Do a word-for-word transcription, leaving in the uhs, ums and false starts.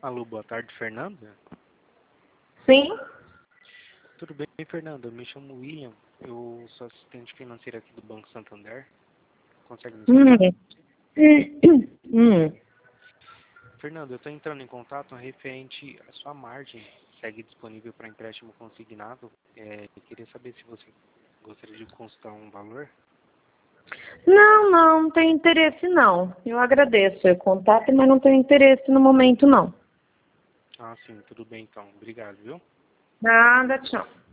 Alô, boa tarde, Fernanda. Sim? Tudo bem, Fernanda? Eu me chamo William. Eu sou assistente financeiro aqui do Banco Santander. Consegue me escutar? Hum. Hum. Fernanda, eu estou entrando em contato referente à sua margem. Segue disponível para empréstimo consignado. É, eu queria saber se você gostaria de consultar um valor. Não, não, não tenho interesse não. Eu agradeço o contato, mas não tenho interesse no momento não. Ah, sim, tudo bem então. Obrigado, viu? Nada, tchau.